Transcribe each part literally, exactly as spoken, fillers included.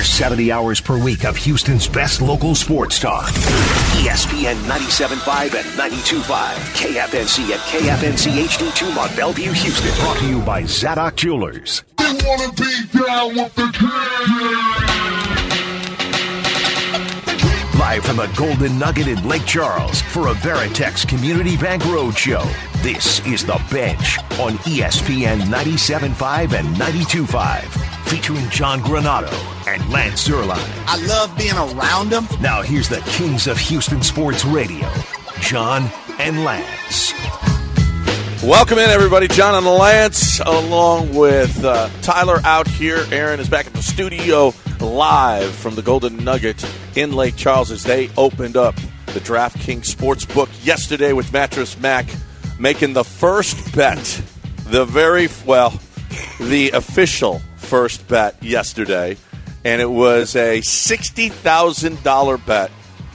seventy hours per week of Houston's best local sports talk. E S P N ninety-seven point five and ninety-two point five. K F N C and K F N C H D two on Bellevue, Houston. Brought to you by Zadok Jewelers. They wanna be down with the Live from the Golden Nugget in Lake Charles for a Veritex Community Bank Roadshow. This is The Bench on E S P N ninety-seven point five and ninety-two point five. Featuring John Granado and Lance Zierlein. I love being around them. Now here's the kings of Houston sports radio, John and Lance. Welcome in, everybody. John and Lance, along with uh, Tyler out here. Aaron is back at the studio live from the Golden Nugget in Lake Charles as they opened up the DraftKings Sportsbook yesterday with Mattress Mac making the first bet, the very, well, the official first bet yesterday, and it was a sixty thousand dollars bet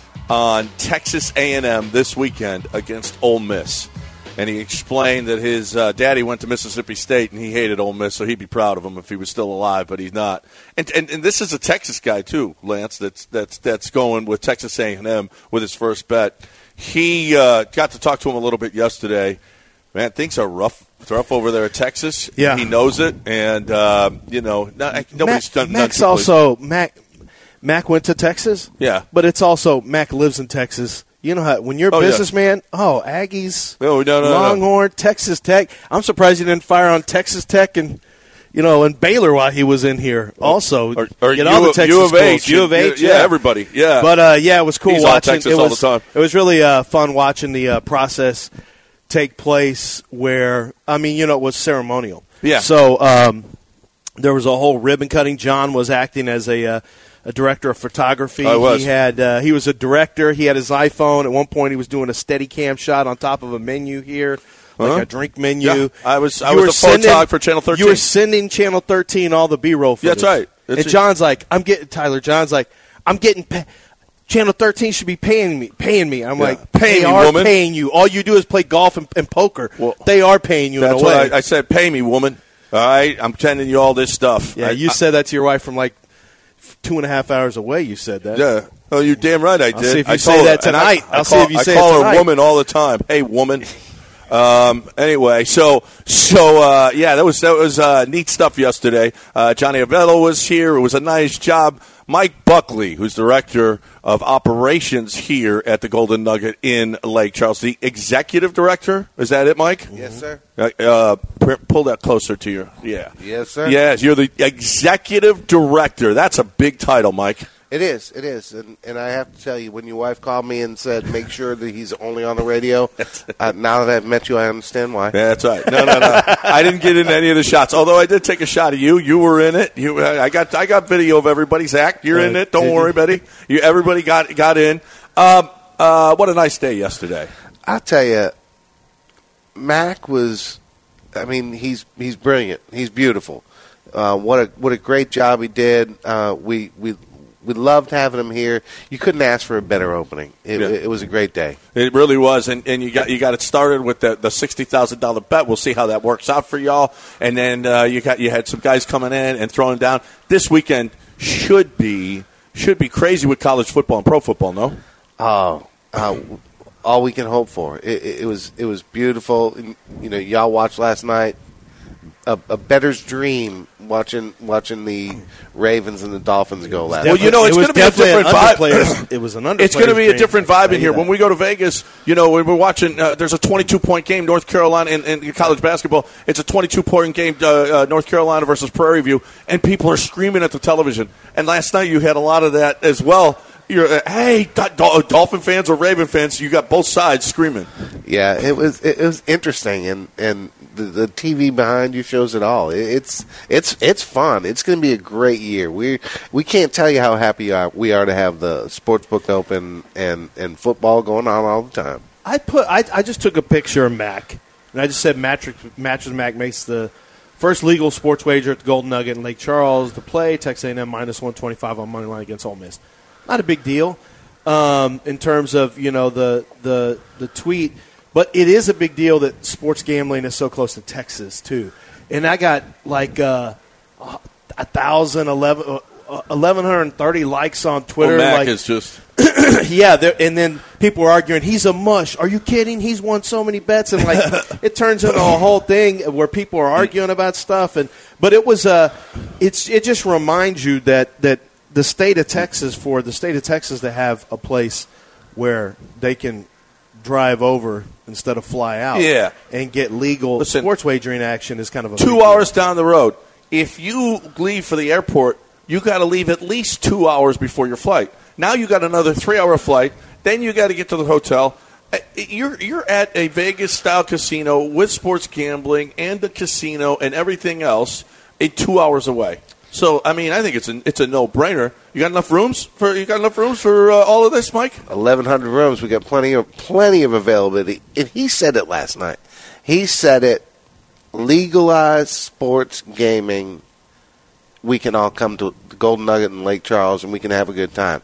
on Texas A and M this weekend against Ole Miss. And he explained that his uh, daddy went to Mississippi State and he hated Ole Miss, so he'd be proud of him if he was still alive, but he's not. And and, and this is a Texas guy too, Lance. That's that's that's going with Texas A and M with his first bet. He uh, got to talk to him a little bit yesterday. Man, things are rough, rough over there at Texas. Yeah, he knows it, and uh, you know, not, nobody's Mac, done. Mac's also Mac. Mac went to Texas. Yeah, but it's also Mac lives in Texas. You know how when you're a oh, businessman, yeah. oh Aggies, no, no, no, Longhorn, no. Texas Tech. I'm surprised he didn't fire on Texas Tech and you know and Baylor while he was in here. Also, or, or get U, all the Texas U of schools. H, U of H, yeah, yeah, everybody, yeah. But uh, yeah, it was cool He's watching. All Texas it was, all the time. It was really uh, fun watching the uh, process take place. Where I mean, you know, it was ceremonial. Yeah. So um, there was a whole ribbon cutting. John was acting as a. Uh, A director of photography. I was. He had uh, he was a director. He had his iPhone. At one point, he was doing a Steadicam shot on top of a menu here, like uh-huh. a drink menu. Yeah, I was I you was the photog for Channel thirteen. You were sending Channel thirteen all the B-roll footage. Yeah, that's right. That's and it. John's like, I'm getting Tyler. John's like, I'm getting. Pa- Channel thirteen should be paying me. Paying me. I'm yeah. like, pay they me, are woman. paying you. All you do is play golf and, and poker. Well, they are paying you. That's in a way. what I, I said. Pay me, woman. All right, I'm sending you all this stuff. Yeah, I, you I, said that to your wife from like. Two and a half hours away, you said that. Yeah. Oh, you're damn right I did. I'll see if you I say her, that tonight. I, I'll I see call, if you I say call it her tonight. woman all the time. Hey, woman. Um, anyway, so so uh, yeah, that was that was uh, neat stuff yesterday. Uh, Johnny Avello was here. It was a nice job. Mike Buckley, who's director of operations here at the Golden Nugget in Lake Charles, the executive director. Is that it, Mike? Yes, sir. Uh, uh, pull that closer to you. Yeah. Yes, sir. Yes, you're the executive director. That's a big title, Mike. It is. It is. And, and I have to tell you, when your wife called me and said, make sure that he's only on the radio, uh, now that I've met you, I understand why. Yeah, that's right. No, no, no. I didn't get in any of the shots, although I did take a shot of you. You were in it. You, I got I got video of everybody. Zach, you're in it. Don't worry, buddy. You, everybody got got in. Um, uh, what a nice day yesterday. I'll tell you, Mac was, I mean, he's he's brilliant. He's beautiful. Uh, what a what a great job he did. Uh, we we we loved having him here. You couldn't ask for a better opening. It, Yeah. it was a great day. It really was, and, and you got you got it started with the, the sixty thousand dollar bet. We'll see how that works out for y'all. And then uh, you got you had some guys coming in and throwing down. This weekend should be should be crazy with college football and pro football. No, oh, uh, all we can hope for. It, it, it was it was beautiful. You know, y'all watched last night. A, a better's dream watching watching the Ravens and the Dolphins go last. Well, you know, it's it going to be a different vibe. It was an under. It's going to be a different vibe in here. That. When we go to Vegas, you know, when we're watching, uh, there's a twenty-two point game, North Carolina, in, in college basketball. It's a twenty-two point game, uh, uh, North Carolina versus Prairie View, and people are screaming at the television. And last night you had a lot of that as well. You're, uh, hey, Dol- Dolphin fans or Raven fans, you got both sides screaming. Yeah, it was it was interesting, and and the, the T V behind you shows it all. It, it's it's it's fun. It's going to be a great year. We we can't tell you how happy we are to have the sportsbook open and, and football going on all the time. I put I, I just took a picture of Mac, and I just said Mattress Mattress Mac makes the first legal sports wager at the Golden Nugget in Lake Charles to play Texas A and M minus one twenty-five on money line against Ole Miss. Not a big deal um, in terms of you know the the the tweet, but it is a big deal that sports gambling is so close to Texas too. And I got like uh, a thousand, eleven, uh, eleven thirty likes on Twitter. Well, Mac like, is just yeah, and then people were arguing, he's a mush. Are you kidding? He's won so many bets. And, like, it turns into a whole thing where people are arguing about stuff. And But it was uh, it's it just reminds you that, that the state of Texas, for the state of Texas to have a place where they can drive over instead of fly out Yeah. and get legal Listen, sports wagering action is kind of a two big hours deal. down the road. If you leave for the airport, you got to leave at least two hours before your flight. Now you got another three-hour flight. Then you got to get to the hotel. Uh, You're you're at a Vegas-style casino with sports gambling and the casino and everything else in two hours away. So I mean, I think it's a it's a no-brainer. You got enough rooms for you got enough rooms for uh, all of this, Mike? eleven hundred rooms. We got plenty of plenty of availability. And he said it last night. He said it. Legalized sports gaming. We can all come to the Golden Nugget in Lake Charles, and we can have a good time.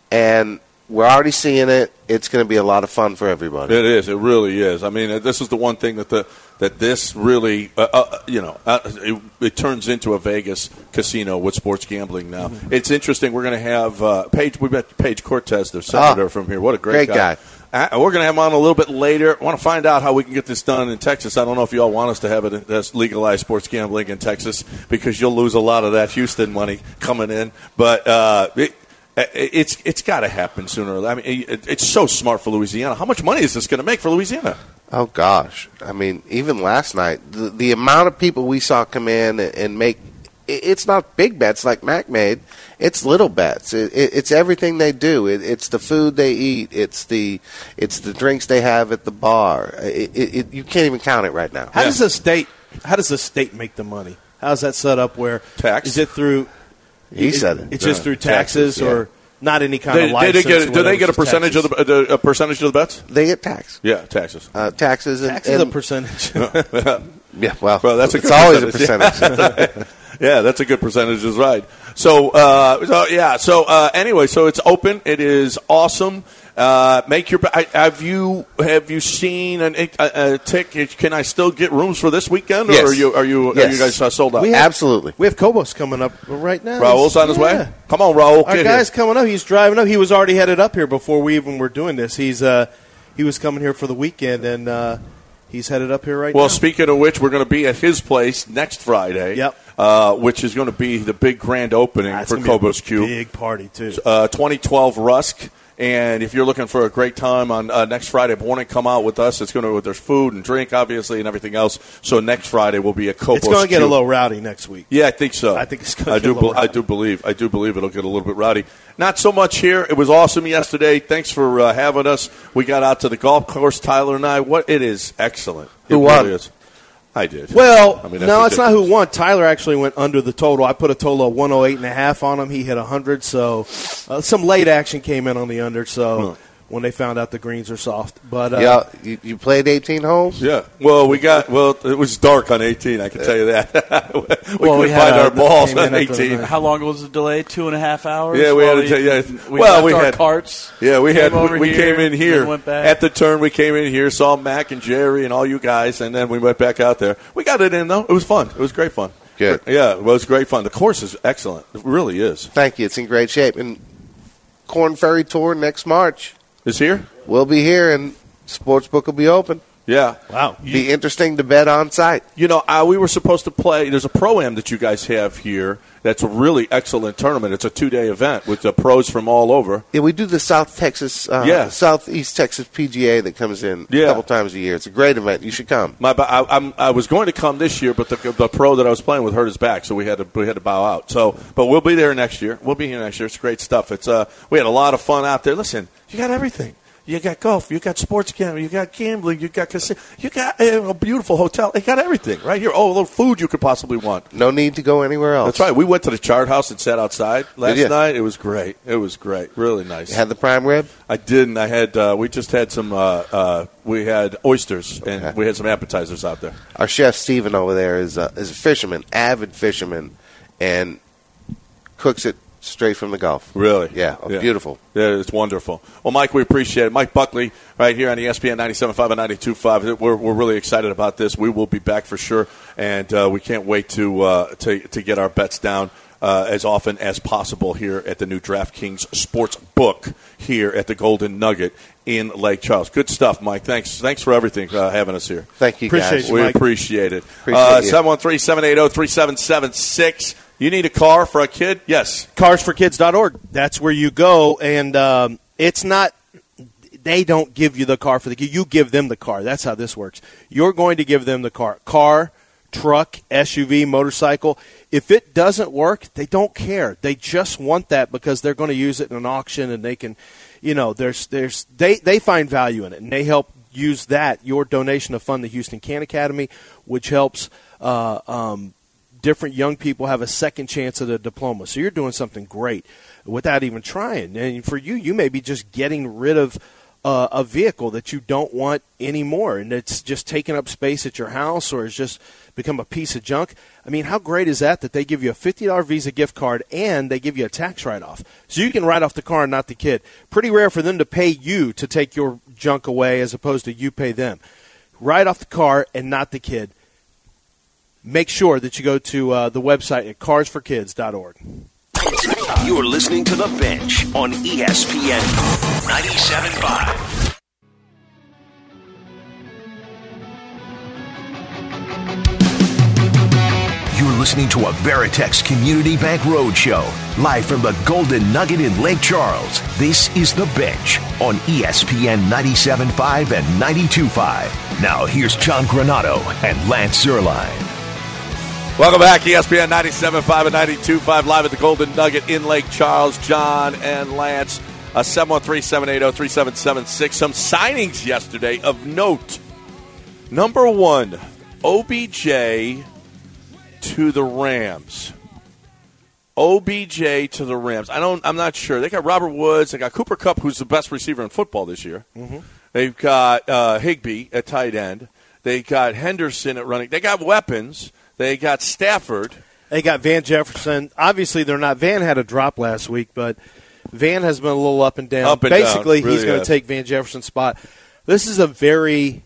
And we're already seeing it. It's going to be a lot of fun for everybody. It is. It really is. I mean, this is the one thing that the that this really, uh, uh, you know, uh, it, it turns into a Vegas casino with sports gambling now. Mm-hmm. It's interesting. We're going to have uh, Paige. We met Paige Cortez, the senator oh, from here. What a great, great guy. guy. Uh, we're going to have him on a little bit later. I want to find out how we can get this done in Texas. I don't know if you all want us to have it as legalized sports gambling in Texas because you'll lose a lot of that Houston money coming in. But uh, it, it's it's got to happen sooner or later. I mean, it, it's so smart for Louisiana. How much money is this going to make for Louisiana? Oh, gosh. I mean, even last night, the, the amount of people we saw come in and, and make – it's not big bets like Mac made. It's little bets. It, it, it's everything they do. It, it's the food they eat. It's the it's the drinks they have at the bar. It, it, it, you can't even count it right now. How Yeah. does the state How does the state make the money? How's that set up where – Tax. Is it through – He said it. It's just Yeah. through taxes, Taxes, yeah. or not any kind They, of they, license? they get, or do they whatever, get a just percentage taxes? of the a percentage of the bets? They get taxed. Yeah, taxes. Uh, taxes and, Taxes and a percentage. yeah, well, Well, that's a it's good always a percentage. percentage. Yeah, that's a good percentage, is right. So, uh, so yeah. So uh, anyway, so it's open. It is awesome. Uh, make your. I, have you have you seen an, a, a ticket? Can I still get rooms for this weekend, or Yes. are you are you Yes. are you guys uh, sold out? We have- Absolutely. We have Kobos coming up right now. Raul's on his Yeah. way. Come on, Raul. Our get guy's here. coming up. He's driving up. He was already headed up here before we even were doing this. He's uh, he was coming here for the weekend, and uh, he's headed up here right Well, now. speaking of which, we're going to be at his place next Friday. Yep. Uh, which is going to be the big grand opening That's for gonna be a Kobos Q. big party too. Uh, twenty twelve Rusk. And if you're looking for a great time on uh, next Friday morning, come out with us. It's going to there's food and drink, obviously, and everything else. So next Friday will be a Kobos. It's going to get Q. a little rowdy next week. Yeah, I think so. I think it's gonna I get do. a little be- I rowdy. do believe. I do believe it'll get a little bit rowdy. Not so much here. It was awesome yesterday. Thanks for uh, having us. We got out to the golf course, Tyler and I. What it is excellent. Who it won? Really is. I did. Well, I mean, that's no, it's not who ridiculous. won. Tyler actually went under the total. I put a total of one oh eight and a half on him. He hit one hundred, so uh, some late action came in on the under, so Huh. when they found out the greens are soft. But uh, Yeah, you, you played eighteen holes? Yeah. Well, we got. Well, it was dark on eighteen. I can tell you that. we Well, couldn't we had find a- our balls came in on after the eighteen. night. How long was the delay? Two and a half hours. Yeah, we While had to. Yeah. We well, left we our had carts. Yeah, we had. came over We here, came in then here went back. at the turn. We came in here, saw Mac and Jerry and all you guys, and then we went back out there. We got it in though. It was fun. It was great fun. Good. Yeah, it was great fun. The course is excellent. It really is. Thank you. It's in great shape. And Corn Ferry Tour next March. Is here? We'll be here, and Sportsbook will be open. Yeah. wow. Be interesting to bet on site. You know, uh, we were supposed to play. There's a pro-am that you guys have here that's a really excellent tournament. It's a two-day event with the pros from all over. Yeah, we do the South Texas, uh, Yeah. Southeast Texas P G A that comes in Yeah. a couple times a year. It's a great event. You should come. My, I, I'm, I was going to come this year, but the, the pro that I was playing with hurt his back, so we had to we had to bow out. So, but we'll be there next year. We'll be here next year. It's great stuff. It's uh, we had a lot of fun out there. Listen, you got everything. You got golf. You got sports gambling. You got gambling. You got casino. You got uh, a beautiful hotel. You got everything right here. Oh, a little food you could possibly want. No need to go anywhere else. That's right. We went to the Chart House and sat outside last you? night. It was great. It was great. Really nice. You had the prime rib? I didn't. I had. Uh, we just had some. Uh, uh, we had oysters and Okay. we had some appetizers out there. Our chef Steven over there is a, is a fisherman, avid fisherman, and cooks it straight from the Gulf. Really? Yeah, oh, beautiful. Yeah, it's wonderful. Well, Mike, we appreciate it. Mike Buckley right here on E S P N ninety-seven point five and ninety-two point five. We're, we're really excited about this. We will be back for sure, and uh, we can't wait to, uh, to to get our bets down uh, as often as possible here at the new DraftKings Sports Book here at the Golden Nugget in Lake Charles. Good stuff, Mike. Thanks Thanks for everything, uh, having us here. Thank you, Appreciate guys. you, We Mike. appreciate it. Appreciate uh, you. seven one three, seven eight zero, three seven seven six. You need a car for a kid? Yes. cars for kids dot org. That's where you go, and um, it's not – they don't give you the car for the kid. You give them the car. That's how this works. You're going to give them the car. Car, truck, S U V, motorcycle. If it doesn't work, they don't care. They just want that because they're going to use it in an auction, and they can – you know, there's there's they, they find value in it, and they help use that, your donation to fund the Houston Can Academy, which helps uh, um, – different young people have a second chance at a diploma. So you're doing something great without even trying. And for you, you may be just getting rid of uh, a vehicle that you don't want anymore, and it's just taking up space at your house or it's just become a piece of junk. I mean, how great is that that they give you a fifty dollars Visa gift card and they give you a tax write-off? So you can write off the car and not the kid. Pretty rare for them to pay you to take your junk away as opposed to you pay them. Write off the car and not the kid. Make sure that you go to uh, the website at cars for kids dot org. You're listening to The Bench on E S P N ninety-seven point five. You're listening to a Veritex Community Bank Roadshow, live from the Golden Nugget in Lake Charles. This is The Bench on E S P N ninety-seven point five and ninety-two point five. Now here's John Granato and Lance Zierlein. Welcome back, E S P N ninety-seven point five and ninety-two point five, live at the Golden Nugget in Lake Charles. John and Lance, uh, seven one three, seven eight zero, three seven seven six. Some signings yesterday of note. Number one, O B J to the Rams. O B J to the Rams. I don't. I'm not sure. They got Robert Woods. They got Cooper Kupp, who's the best receiver in football this year. Mm-hmm. They've got uh, Higbee at tight end. They got Henderson at running. They got weapons. They got Stafford. They got Van Jefferson. Obviously, they're not. Van had a drop last week, but Van has been a little up and down. Up and Basically, down. Really he's going to take Van Jefferson's spot. This is a very,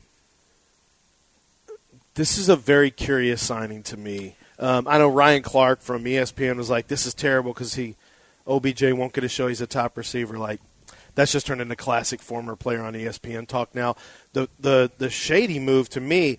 this is a very curious signing to me. Um, I know Ryan Clark from E S P N was like, "This is terrible because he, O B J won't get to show he's a top receiver." Like, that's just turned into classic former player on E S P N talk now. The the the shady move to me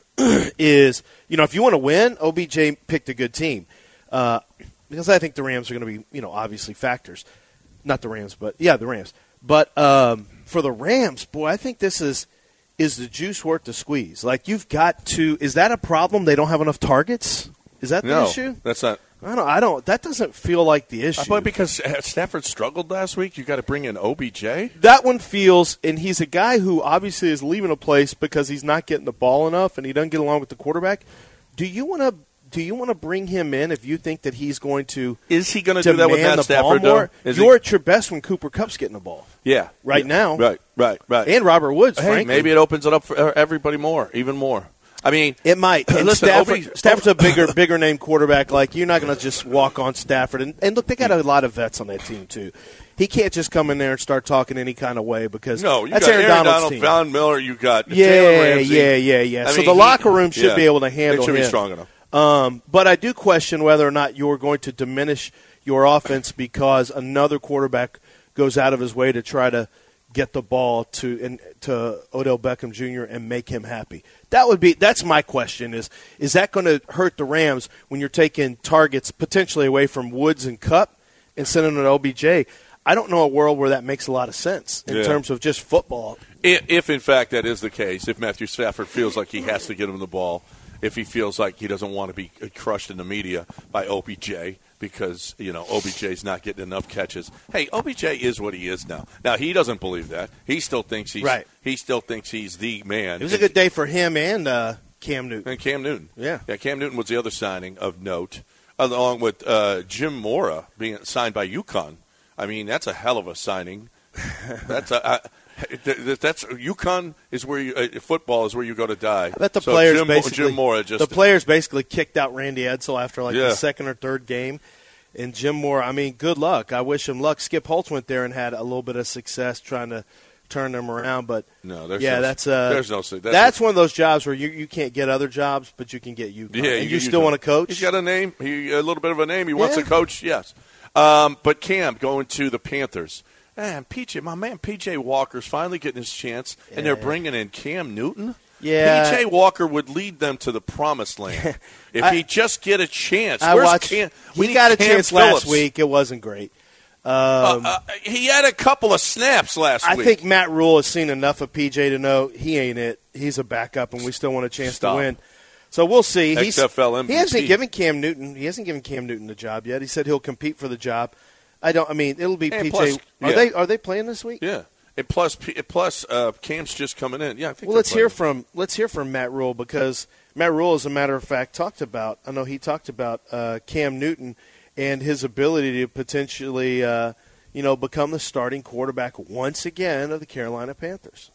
is, you know, if you want to win, O B J picked a good team. Uh, because I think the Rams are going to be, you know, obviously factors. Not the Rams, but, yeah, the Rams. But um, for the Rams, boy, I think this is is the juice worth the squeeze. Like, you've got to – is that a problem? They don't have enough targets? Is that the no, issue? that's not. I don't. I don't. That doesn't feel like the issue. But because Stafford struggled last week, you got to bring in O B J. That one feels, and he's a guy who obviously is leaving a place because he's not getting the ball enough, and he doesn't get along with the quarterback. Do you want to? Do you want to bring him in if you think that he's going to? Is he going to do that with Matt the Stafford? ball more? Is You're he? at your best when Cooper Kupp's getting the ball. Yeah, right yeah. now. Right, right, right. And Robert Woods. Hey, frankly. maybe it opens it up for everybody more, even more. I mean, it might. And listen, Stafford, O B Stafford's a bigger, bigger name quarterback. Like, you're not going to just walk on Stafford. And, and look, they got a lot of vets on that team too. He can't just come in there and start talking any kind of way because no, you that's got Aaron, Aaron Donald's Donald, team. Von Miller. You got yeah, Jalen Ramsey. yeah, yeah, yeah. I so mean, the he, locker room should yeah, be able to handle it should him. be strong enough. Um, but I do question whether or not you're going to diminish your offense because another quarterback goes out of his way to try to get the ball to in, to Odell Beckham Junior and make him happy. That would be that's my question is is that going to hurt the Rams when you're taking targets potentially away from Woods and Kupp and sending them to O B J? I don't know a world where that makes a lot of sense in yeah. terms of just football. If, if in fact that is the case, if Matthew Stafford feels like he has to get him the ball, if he feels like he doesn't want to be crushed in the media by O B J because, you know, O B J's not getting enough catches. Hey, O B J is what he is now. Now, he doesn't believe that. He still thinks he's right. he still thinks he's the man. It was a good day for him and uh, Cam Newton. And Cam Newton. Yeah. Yeah, Cam Newton was the other signing of note, along with uh, Jim Mora being signed by UConn. I mean, that's a hell of a signing. That's a uh, that's UConn is where you, uh, football is where you go to die. I bet the so players Jim, basically Jim Mora just the players basically kicked out Randy Edsall after like yeah. the second or third game, and Jim Mora. I mean, good luck. I wish him luck. Skip Holtz went there and had a little bit of success trying to turn them around. But no, there's yeah, no, that's uh, there's no. That's, that's one of those jobs where you, you can't get other jobs, but you can get you. Yeah, and you, you still want to coach. He's got a name, he, a little bit of a name. He wants Yeah. to coach. Yes, um, but Cam going to the Panthers. Man, P J, my man P J Walker's finally getting his chance, Yeah. and they're bringing in Cam Newton. Yeah. P J Walker would lead them to the promised land if I- he just get a chance. I Where's watched. Cam? We He need got a Cam chance Phillips. last week. It wasn't great. Um, Uh, uh, he had a couple of snaps last I week. think Matt Rule has seen enough of P J to know he ain't it. He's a backup, and we still want a chance Stop. to win. So we'll see. He's, X F L M V P. He hasn't given Cam Newton. He hasn't given Cam Newton the job yet. He said he'll compete for the job. I don't. I mean, it'll be And P J. plus, are yeah. they? Are they playing this week? Yeah. And plus, plus uh, Cam's just coming in. Yeah, I think. Well, they're let's hear playing. from let's hear from Matt Rule, because Matt Rule, as a matter of fact, talked about. I know he talked about uh, Cam Newton and his ability to potentially, uh, you know, become the starting quarterback once again of the Carolina Panthers.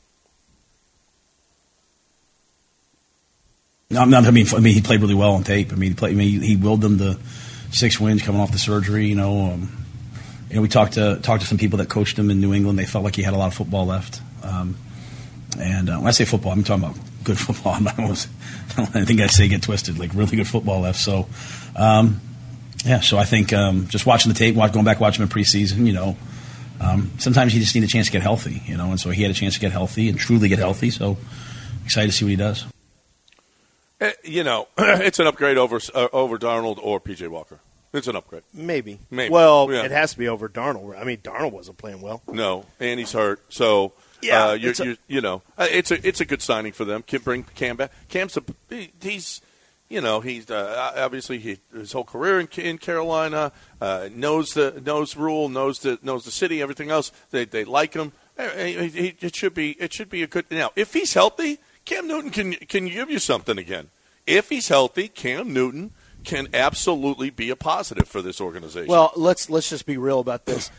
No, I'm not. I mean, I mean, he played really well on tape. I mean, he played. I mean, he willed them to six wins coming off the surgery. You know, um, you know, we talked to talked to some people that coached him in New England. They felt like he had a lot of football left. Um, and uh, when I say football, I'm talking about good football. I'm not, I think I say get twisted, like really good football left. So, um, yeah. So I think um, just watching the tape, watch, going back watching him in preseason, you know, um, sometimes you just need a chance to get healthy. You know, and so he had a chance to get healthy and truly get healthy. So excited to see what he does. Uh, You know, it's an upgrade over uh, over Darnold or P J Walker. It's an upgrade. Maybe. Maybe. Well, Yeah. it has to be over Darnold. I mean, Darnold wasn't playing well. No, and he's hurt. So Yeah, uh, you're, it's a- you're, you know, uh, it's a it's a good signing for them. Can bring Cam back. Cam's a, he- he's, you know, he's uh, obviously he, his whole career in, in Carolina uh, knows the knows Rule, knows the knows the city, everything else. They they like him. Uh, he- he- It should be it should be a good. Now, if he's healthy, Cam Newton can can give you something again. If he's healthy, Cam Newton can absolutely be a positive for this organization. Well, let's let's just be real about this.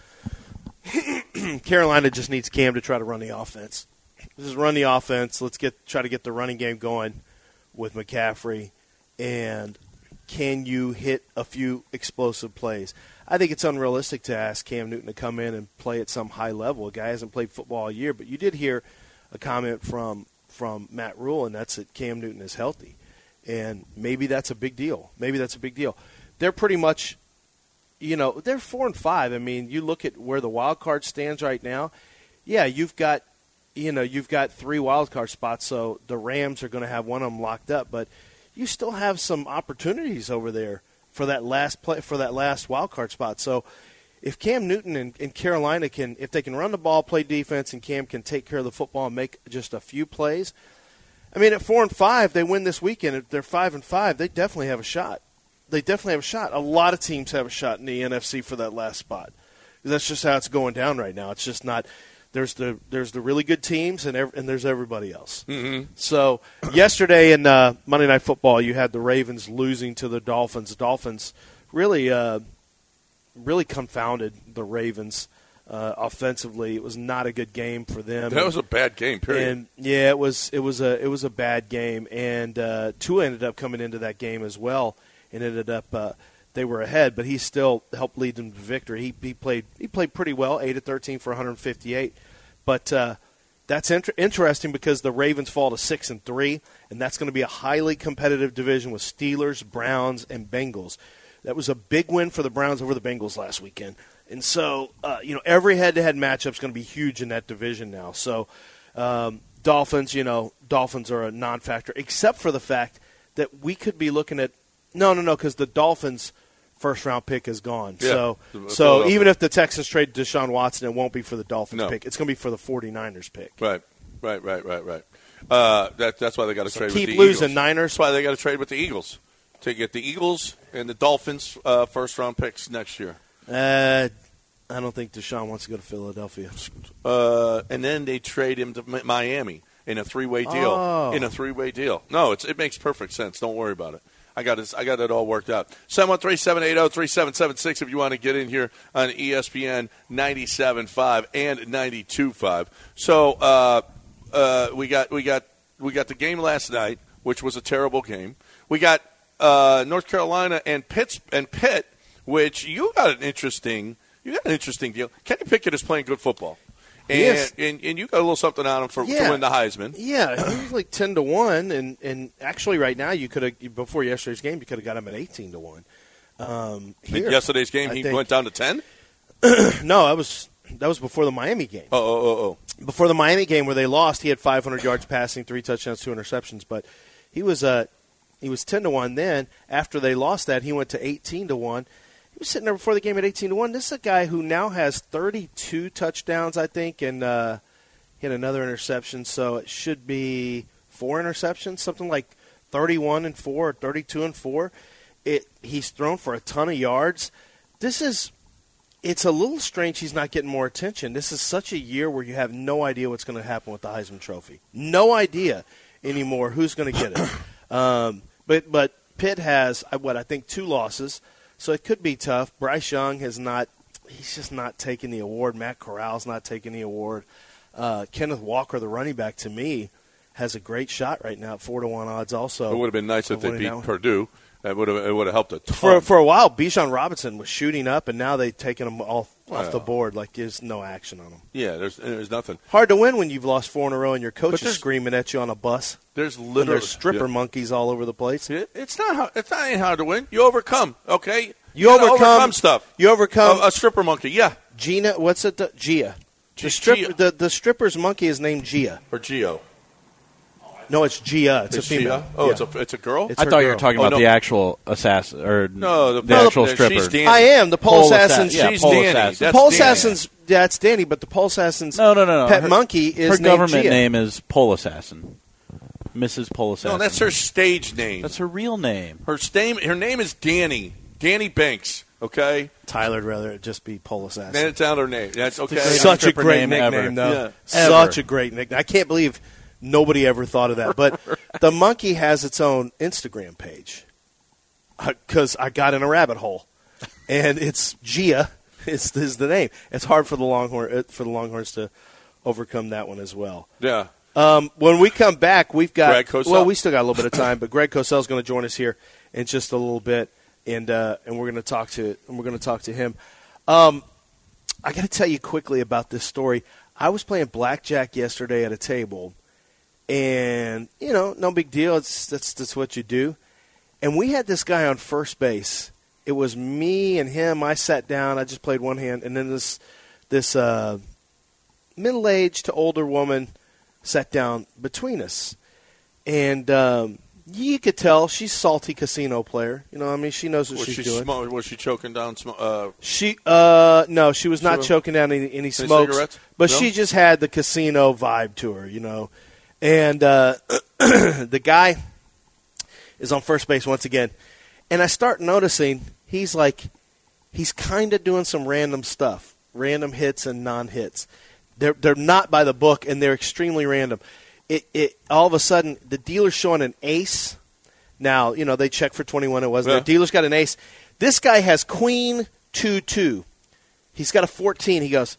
Carolina just needs Cam to try to run the offense. Just run the offense. Let's get try to get the running game going with McCaffrey. And can you hit a few explosive plays? I think it's unrealistic to ask Cam Newton to come in and play at some high level. A guy hasn't played football all year, but you did hear a comment from from Matt Rule, and that's that Cam Newton is healthy. And maybe that's a big deal. Maybe that's a big deal. They're pretty much, you know, they're four and five. I mean, you look at where the wild card stands right now. Yeah, you've got, you know, you've got three wild card spots, so the Rams are going to have one of them locked up. But you still have some opportunities over there for that last play, for that last wild card spot. So if Cam Newton and, and Carolina can, if they can run the ball, play defense, and Cam can take care of the football and make just a few plays. I mean, at four and five, they win this weekend. If they're five and five, they definitely have a shot. They definitely have a shot. A lot of teams have a shot in the N F C for that last spot. That's just how it's going down right now. It's just not. There's the there's the really good teams and ev- and there's everybody else. Mm-hmm. So yesterday in uh, Monday Night Football, you had the Ravens losing to the Dolphins. The Dolphins really uh, really confounded the Ravens. Uh, offensively, it was not a good game for them. that was a bad game. Period. And yeah, it was it was a it was a bad game, and uh, Tua ended up coming into that game as well, and ended up uh, they were ahead, but he still helped lead them to victory. He he played he played pretty well, eight of thirteen for one hundred fifty-eight, but uh, that's inter- interesting because the Ravens fall to six and three, and that's going to be a highly competitive division with Steelers, Browns, and Bengals. That was a big win for the Browns over the Bengals last weekend. And so, uh, you know, every head-to-head matchup is going to be huge in that division now. So, um, Dolphins, you know, Dolphins are a non-factor, except for the fact that we could be looking at – no, no, no, because the Dolphins' first-round pick is gone. Yeah, so, the- so even if the Texans trade Deshaun Watson, it won't be for the Dolphins' No. pick. It's going to be for the 49ers' pick. Right, right, right, right, right. Uh, that, that's why they got to trade keep with the losing, Eagles. Niners. That's why they got to trade with the Eagles to get the Eagles and the Dolphins uh, first-round picks next year. Uh, I don't think Deshaun wants to go to Philadelphia. Uh, and then they trade him to Mi- Miami in a three-way deal. Oh. In a three-way deal. No, it's, it makes perfect sense. Don't worry about it. I got it. I got it all worked out. seven one three, seven eight zero, three seven seven six if you want to get in here on E S P N ninety-seven point five and ninety-two point five. So uh, uh, we got we got we got the game last night, which was a terrible game. We got uh, North Carolina and Pitt and Pitt, which you got an interesting you got an interesting deal. Kenny Pickett is playing good football. And, and and you got a little something on him for Yeah. to win the Heisman. Yeah, he was like ten to one, and, and actually right now you could have before yesterday's game you could have got him at eighteen to one. Um, In here, yesterday's game, I he think- went down to ten. No, that was that was before the Miami game. Oh, oh, oh, oh. Before the Miami game where they lost, he had five hundred yards passing, three touchdowns, two interceptions. But he was uh, he was ten to one. Then after they lost that, he went to eighteen to one. He was sitting there before the game at eighteen to one. This is a guy who now has thirty-two touchdowns, I think, and uh, he had another interception. So it should be four interceptions, something like thirty-one and four, or thirty-two and four. It he's thrown for a ton of yards. This is. It's a little strange he's not getting more attention. This is such a year where you have no idea what's going to happen with the Heisman Trophy. No idea anymore who's going to get it. Um, but but Pitt has, what, I think two losses, so it could be tough. Bryce Young has not – he's just not taking the award. Matt Corral's not taking the award. Uh, Kenneth Walker, the running back, to me, has a great shot right now at four to one odds also. It would have been nice if of they winning beat that one. Purdue. It would have it would have helped a ton. For for a while, Bijan Robinson was shooting up, and now they've taken him off, off Wow. the board. Like, there's no action on him. Yeah, there's there's nothing. Hard to win when you've lost four in a row and your coach But is there's- screaming at you on a bus. There's And literally there's stripper yeah. monkeys all over the place. It- It's not how, it's not ain't hard to win. You overcome, okay? You gotta overcome- stuff. You overcome a, a stripper monkey, yeah, Gina. What's it? The, Gia. G- The stripper. Gia. The, the stripper's monkey is named Gia. or Geo. No, it's Gia. It's, It's a female. Gia? Oh, Yeah. it's a it's a girl. It's I her thought you were girl. talking Oh, about no. the actual assassin or no, the, the actual no, stripper. She's Danny. I am the pole, Pole assassins. assa- yeah, she's pole Danny. assassin. That's Pole Danny. assassins. That's Danny, but the pole assassins. No, no, no, no. Pet Her- monkey is her named government Gia. name is Pole Assassin, Missus Pole Assassin. No, that's her stage name. That's her real name. her name. Her name is Danny. Danny Banks. Okay, Tyler'd rather it just be pole assassin. and it's not her name. That's okay. great Such a stripper great name nickname, ever. though. Yeah. Such Ever. a great nickname. I can't believe nobody ever thought of that. But the monkey has its own Instagram page because I got in a rabbit hole, and it's Gia is, is the name. It's hard for the Longhorn for the Longhorns to overcome that one as well. Yeah. Um, when we come back, we've got Greg Cosell. well, we still got a little bit of time, but Greg Cosell is going to join us here in just a little bit, and uh, and we're going to talk to and we're going to talk to him. Um, I got to tell you quickly about this story. I was playing blackjack yesterday at a table, and you know, no big deal. It's that's that's what you do. And we had this guy on first base. It was me and him. I sat down. I just played one hand, and then this this uh, middle-aged to older woman sat down between us, and um, you could tell she's salty casino player. You know, I mean, she knows what Was she's she doing. smo- was she choking down? Sm- uh, She, uh, no, she was not Sure. choking down any, any smokes, cigarettes? but No? she just had the casino vibe to her, you know. And uh, the guy is on first base once again, and I start noticing he's like, he's kind of doing some random stuff, random hits and non-hits. They're they're not by the book, and they're extremely random. It it all of a sudden the dealer's showing an ace. Now you know they check for twenty-one. It wasn't. Yeah. The dealer's got an ace. This guy has queen two two. He's got a fourteen. He goes,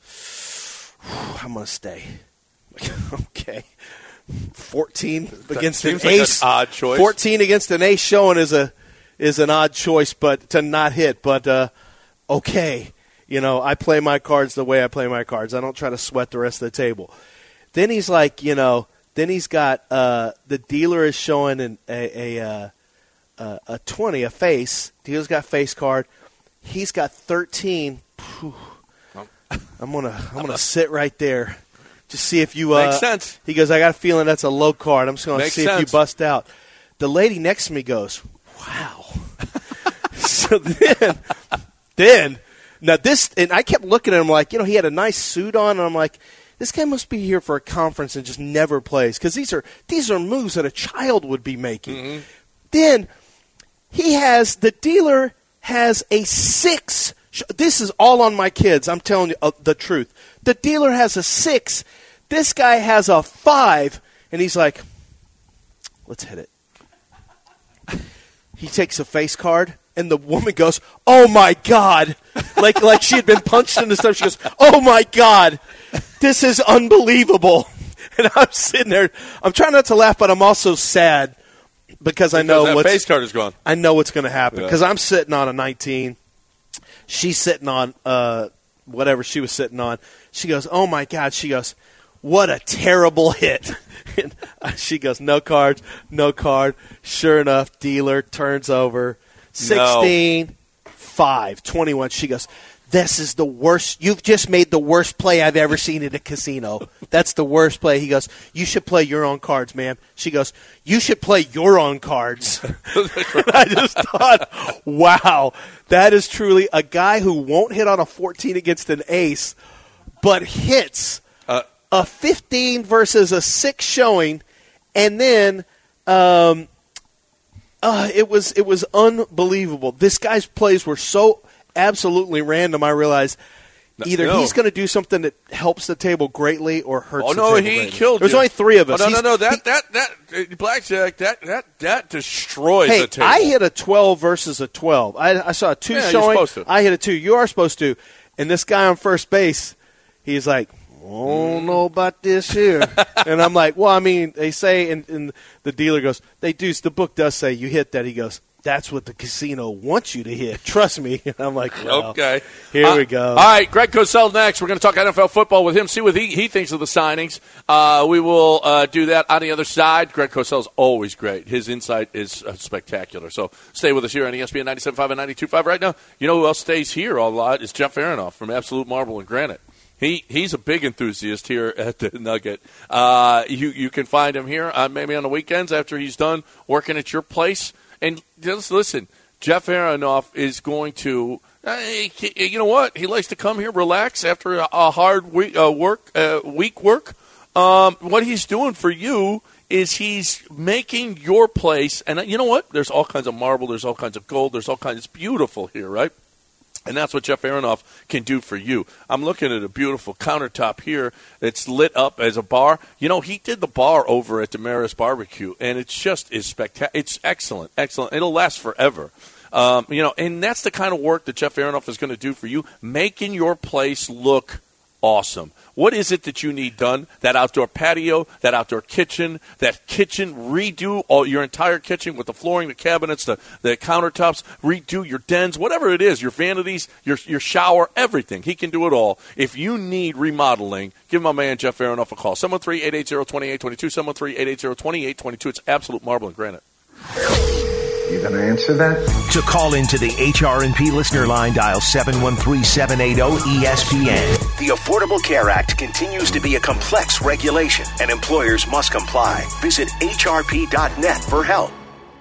I'm gonna stay. Okay, fourteen against an seems like an ace. odd choice. Fourteen against an ace showing is a is an odd choice, but to not hit. But uh, okay. You know, I play my cards the way I play my cards. I don't try to sweat the rest of the table. Then he's like, you know, then he's got uh, the dealer is showing an, a a, uh, a a twenty, a face. Dealer's got face card. He's got thirteen. Whew. I'm gonna I'm gonna sit right there, just see if you. Uh, Makes sense. He goes, I got a feeling that's a low card. I'm just gonna Makes see if you sense. bust out. The lady next to me goes, wow. So then, then. Now this, and I kept looking at him like, you know, he had a nice suit on, and I'm like, this guy must be here for a conference and just never plays because these are these are moves that a child would be making. Mm-hmm. Then he has the dealer has a six. This is all on my kids. I'm telling you uh, the truth. The dealer has a six. This guy has a five, and he's like, let's hit it. He takes a face card. And the woman goes, "Oh my God!" Like like she had been punched in the stomach. She goes, "Oh my God, this is unbelievable." And I'm sitting there. I'm trying not to laugh, but I'm also sad because I know that what's face card is gone. I know what's going to happen Yeah. because I'm sitting on a nineteen. She's sitting on uh, whatever she was sitting on. She goes, oh, my God. She goes, what a terrible hit. And she goes, no cards, no card. Sure enough, dealer turns over. sixteen, five, twenty-one. She goes, this is the worst. You've just made the worst play I've ever seen at a casino. That's the worst play. He goes, you should play your own cards, ma'am. She goes, you should play your own cards. I just thought, wow, that is truly a guy who won't hit on a fourteen against an ace, but hits uh, a fifteen versus a six showing, and then um, uh, it was it was unbelievable. This guy's plays were so absolutely random. I realized either no. he's going to do something that helps the table greatly or hurts. Oh the no, table he greatly. killed. There's you. only three of us. Oh, no, He's, no, no. That he, that that uh, blackjack. That that that destroys hey, the table. I hit a twelve versus a twelve. I, I saw a two yeah, showing. You're supposed to. I hit a two. You are supposed to. And this guy on first base, he's like, I don't know about this here. And I'm like, well, I mean, they say, and, and the dealer goes, they do. The book does say you hit that. He goes, that's what the casino wants you to hit. Trust me. And I'm like, well, okay. Here uh, we go. All right, Greg Cosell next. We're going to talk N F L football with him, see what he, he thinks of the signings. Uh, we will uh, do that on the other side. Greg Cosell is always great. His insight is uh, spectacular. So stay with us here on E S P N ninety-seven point five and ninety-two point five right now. You know who else stays here a lot is Jeff Aronoff from Absolute Marble and Granite. He he's a big enthusiast here at the Nugget. Uh, you you can find him here uh, maybe on the weekends after he's done working at your place. And just listen, Jeff Aronoff is going to, uh, he, you know what? He likes to come here, relax after a, a hard week, uh, work, uh, week work. Um, what he's doing for you is he's making your place, and you know what? There's all kinds of marble, there's all kinds of gold, there's all kinds. It's beautiful here, right? And that's what Jeff Aronoff can do for you. I'm looking at a beautiful countertop here. It's lit up as a bar. You know, he did the bar over at Damaris Barbecue, and it's just is spectacular. It's excellent, excellent. It'll last forever. Um, you know, and that's the kind of work that Jeff Aronoff is going to do for you, making your place look awesome. What is it that you need done? That outdoor patio, that outdoor kitchen, that kitchen, redo all your entire kitchen with the flooring, the cabinets, the, the countertops, redo your dens, whatever it is, your vanities, your your shower, everything. He can do it all. If you need remodeling, give my man Jeff Aronoff a call. seven one three, eight eight zero, two eight two two, seven one three, eight eight zero, two eight two two. It's Absolute Marble and Granite. You going to answer that? To call into the H R and P listener line, dial seven one three, seven eight zero, E S P N. The Affordable Care Act continues to be a complex regulation, and employers must comply. Visit H R P dot net for help.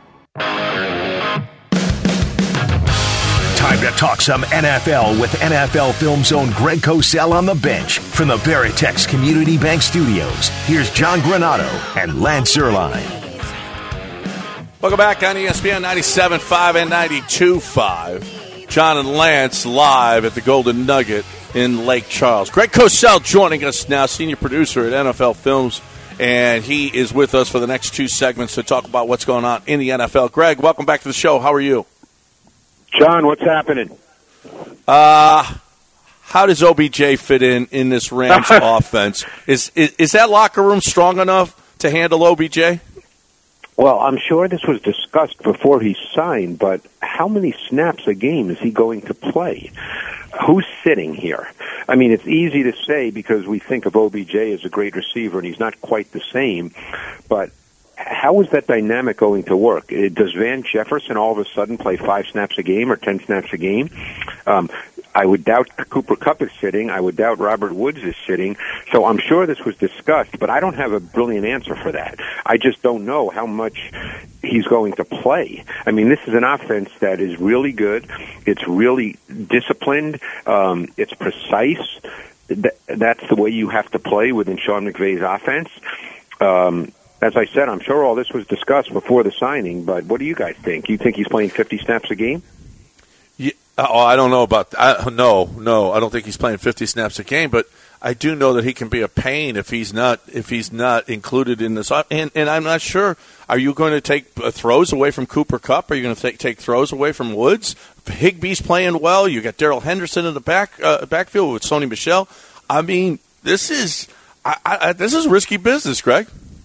Time to talk some N F L with N F L Film Zone Greg Cosell on the bench. From the Veritex Community Bank Studios, here's John Granato and Lance Zierlein. Welcome back on E S P N ninety-seven point five and ninety-two point five. John and Lance live at the Golden Nugget in Lake Charles. Greg Cosell joining us now, senior producer at N F L Films, and he is with us for the next two segments to talk about what's going on in the N F L. Greg, welcome back to the show. How are you? John, what's happening? Uh, how does O B J fit in in this Rams offense? Is, is is that locker room strong enough to handle O B J? Well, I'm sure this was discussed before he signed, but how many snaps a game is he going to play? Who's sitting here? I mean, it's easy to say because we think of O B J as a great receiver, and he's not quite the same, but how is that dynamic going to work? Does Van Jefferson all of a sudden play five snaps a game or ten snaps a game? Um, I would doubt Cooper Kupp is sitting. I would doubt Robert Woods is sitting. So I'm sure this was discussed, but I don't have a brilliant answer for that. I just don't know how much he's going to play. I mean, this is an offense that is really good. It's really disciplined. Um, it's precise. Th- that's the way you have to play within Sean McVay's offense. Um, as I said, I'm sure all this was discussed before the signing, but what do you guys think? You think he's playing fifty snaps a game? Yeah. Oh, I don't know about that. No, no, I don't think he's playing fifty snaps a game, but I do know that he can be a pain if he's not if he's not included in this. And, and I'm not sure. Are you going to take throws away from Cooper Kupp? Are you going to take, take throws away from Woods? Higbee's playing well. You got Darrell Henderson in the back uh, backfield with Sony Michel. I mean, this is I, I, this is risky business, Greg.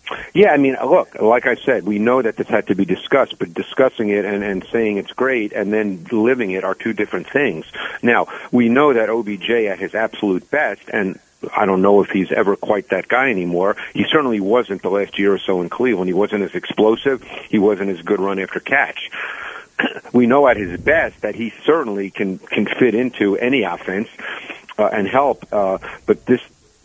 Yeah, I mean, look, like I said, we know that this had to be discussed, but discussing it and, and saying it's great and then living it are two different things. Now, we know that O B J at his absolute best, and I don't know if he's ever quite that guy anymore. He certainly wasn't the last year or so in Cleveland. He wasn't as explosive. He wasn't as good run after catch. We know at his best that he certainly can, can fit into any offense uh, and help, uh, but this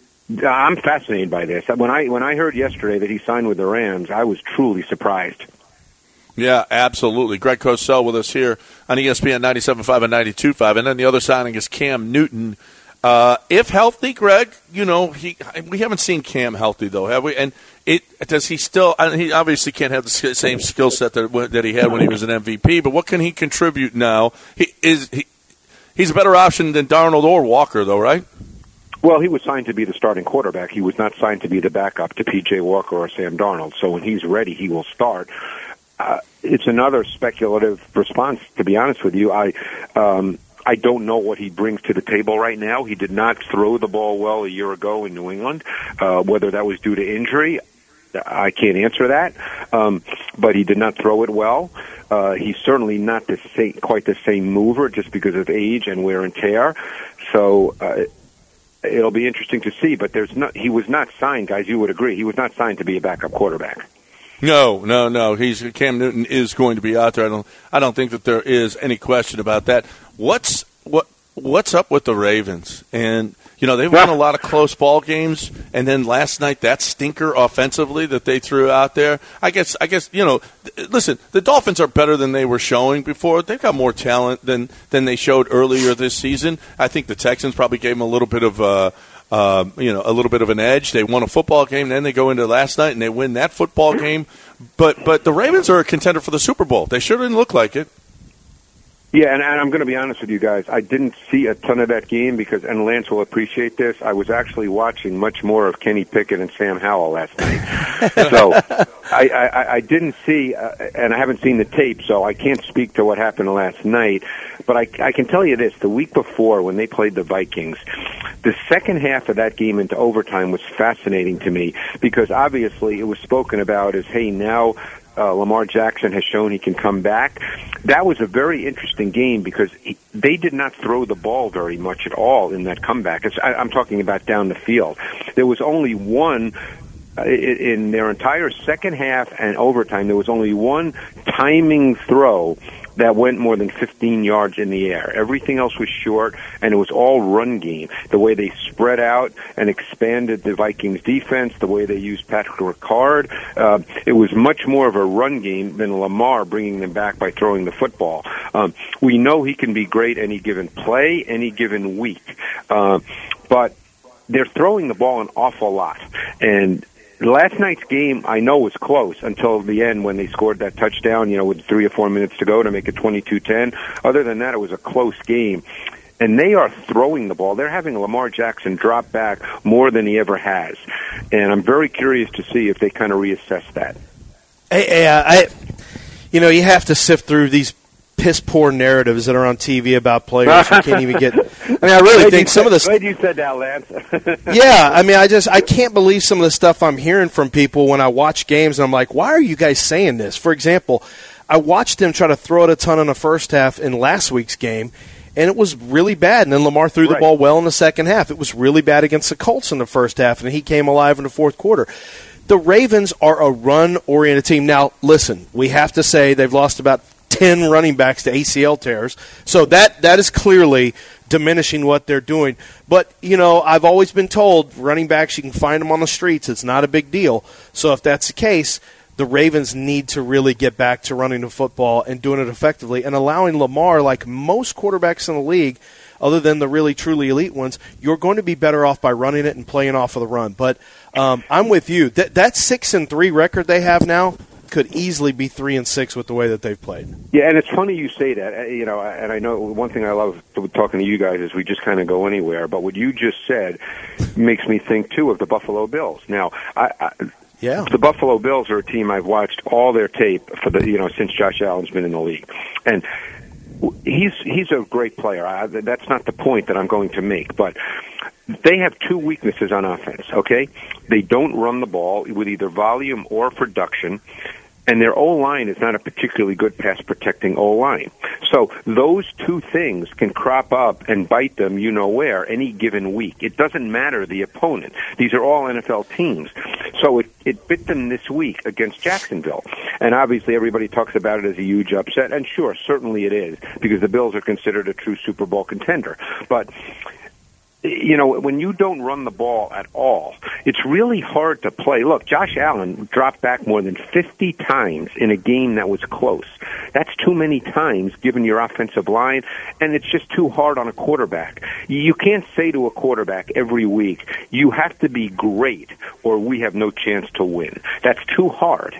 I'm fascinated by this. When I when I heard yesterday that he signed with the Rams, I was truly surprised. Yeah, absolutely. Greg Cosell with us here on E S P N ninety-seven point five and ninety-two point five. And then the other signing is Cam Newton. Uh, if healthy, Greg, you know, he we haven't seen Cam healthy, though, have we? And it does he still – he obviously can't have the same skill set that, that he had when he was an M V P, but what can he contribute now? He is he, He's a better option than Darnold or Walker, though, right? Well, he was signed to be the starting quarterback. He was not signed to be the backup to P J Walker or Sam Darnold. So when he's ready, he will start. Uh, it's another speculative response, to be honest with you. I um, I don't know what he brings to the table right now. He did not throw the ball well a year ago in New England. Uh, whether that was due to injury, I can't answer that. Um, but he did not throw it well. Uh, he's certainly not the same, quite the same mover just because of age and wear and tear. So uh, it'll be interesting to see. But there's not, he was not signed, guys. You would agree. He was not signed to be a backup quarterback. No, no, no. He's Cam Newton is going to be out there. I don't. I don't think that there is any question about that. What's what? What's up with the Ravens? And you know they've won a lot of close ball games. And then last night that stinker offensively that they threw out there. I guess. I guess you know. Listen, the Dolphins are better than they were showing before. They've got more talent than than they showed earlier this season. I think the Texans probably gave them a little bit of. Uh, Uh, you know, a little bit of an edge. They won a football game, then they go into last night and they win that football game. But but the Ravens are a contender for the Super Bowl. They sure didn't look like it. Yeah, and, and I'm going to be honest with you guys. I didn't see a ton of that game because, and Lance will appreciate this, I was actually watching much more of Kenny Pickett and Sam Howell last night. so I, I, I didn't see, uh, and I haven't seen the tape, so I can't speak to what happened last night. But I, I can tell you this, the week before when they played the Vikings, the second half of that game into overtime was fascinating to me because obviously it was spoken about as, hey, now uh, Lamar Jackson has shown he can come back. That was a very interesting game because he, they did not throw the ball very much at all in that comeback. It's, I, I'm talking about down the field. There was only one uh, in, in their entire second half and overtime. There was only one timing throw that went more than fifteen yards in the air. Everything else was short, and it was all run game. The way they spread out and expanded the Vikings defense, the way they used Patrick Ricard, uh, it was much more of a run game than Lamar bringing them back by throwing the football. Um, we know he can be great any given play, any given week. Uh, but they're throwing the ball an awful lot. And last night's game, I know, was close until the end when they scored that touchdown, you know, with three or four minutes to go to make it twenty-two ten. Other than that, it was a close game. And they are throwing the ball. They're having Lamar Jackson drop back more than he ever has. And I'm very curious to see if they kind of reassess that. Hey, hey, uh, I, you know, you have to sift through these piss-poor narratives that are on T V about players who can't even get. I mean, I really glad think some said, of this. Glad you said that, Lance. Yeah, I mean, I just I can't believe some of the stuff I'm hearing from people when I watch games, and I'm like, why are you guys saying this? For example, I watched him try to throw it a ton in the first half in last week's game, and it was really bad. And then Lamar threw the right. ball well in the second half. It was really bad against the Colts in the first half, and he came alive in the fourth quarter. The Ravens are a run-oriented team. Now, listen, we have to say they've lost about ten running backs to A C L tears. So that that is clearly diminishing what they're doing. But, you know, I've always been told running backs, you can find them on the streets. It's not a big deal. So if that's the case, the Ravens need to really get back to running the football and doing it effectively and allowing Lamar, like most quarterbacks in the league, other than the really truly elite ones, you're going to be better off by running it and playing off of the run. But um, I'm with you. That that six and three record they have now could easily be three and six with the way that they've played. Yeah, and it's funny you say that. You know, and I know one thing I love talking to you guys is we just kind of go anywhere. But what you just said makes me think too of the Buffalo Bills. Now, I, I, yeah, the Buffalo Bills are a team I've watched all their tape for the you know since Josh Allen's been in the league, and he's he's a great player. I, that's not the point that I'm going to make, but they have two weaknesses on offense, okay? They don't run the ball with either volume or production, and their O-line is not a particularly good pass-protecting O-line. So those two things can crop up and bite them you know where any given week. It doesn't matter the opponent. These are all N F L teams. So it, it bit them this week against Jacksonville. And obviously everybody talks about it as a huge upset, and sure, certainly it is, because the Bills are considered a true Super Bowl contender. But you know, when you don't run the ball at all, it's really hard to play. Look, Josh Allen dropped back more than fifty times in a game that was close. That's too many times given your offensive line, and it's just too hard on a quarterback. You can't say to a quarterback every week, you have to be great or we have no chance to win. That's too hard.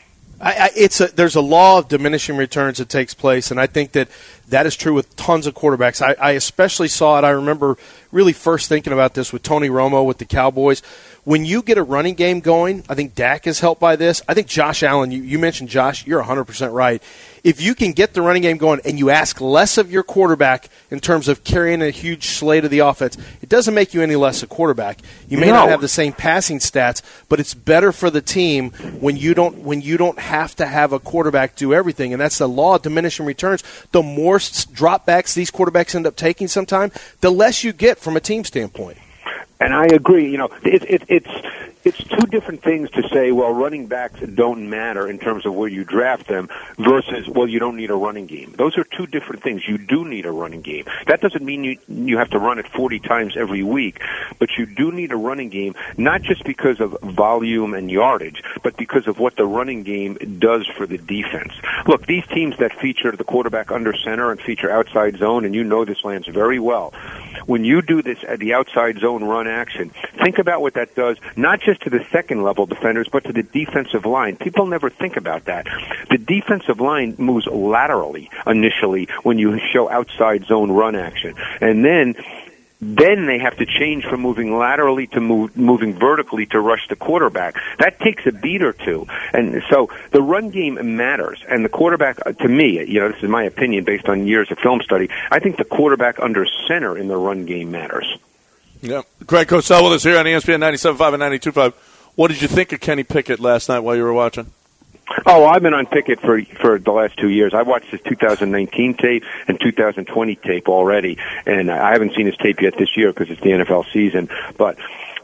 I, I, it's a, there's a law of diminishing returns that takes place, and I think that that is true with tons of quarterbacks. I, I especially saw it. I remember really first thinking about this with Tony Romo with the Cowboys. When you get a running game going, I think Dak is helped by this. I think Josh Allen, you, you mentioned Josh, you're one hundred percent right. If you can get the running game going and you ask less of your quarterback in terms of carrying a huge slate of the offense, it doesn't make you any less a quarterback. You may no. not have the same passing stats, but it's better for the team when you don't when you don't have to have a quarterback do everything. And that's the law of diminishing returns. The more dropbacks these quarterbacks end up taking sometime, the less you get from a team standpoint. And I agree. You know, it, it, it's it's two different things to say, well, running backs don't matter in terms of where you draft them versus, well, you don't need a running game. Those are two different things. You do need a running game. That doesn't mean you you have to run it forty times every week, but you do need a running game, not just because of volume and yardage, but because of what the running game does for the defense. Look, these teams that feature the quarterback under center and feature outside zone, and you know this, Lance, very well, when you do this at the outside zone run action, think about what that does, not just to the second level defenders, but to the defensive line. People never think about that. The defensive line moves laterally initially when you show outside zone run action. And then then they have to change from moving laterally to move, moving vertically to rush the quarterback. That takes a beat or two. And so the run game matters. And the quarterback, to me, you know, this is my opinion based on years of film study, I think the quarterback under center in the run game matters. Yeah. Greg Cosell with us here on E S P N ninety-seven point five and ninety-two point five. What did you think of Kenny Pickett last night while you were watching? Oh, I've been on Pickett for for the last two years. I watched his two thousand nineteen tape and two thousand twenty tape already, and I haven't seen his tape yet this year because it's the N F L season. But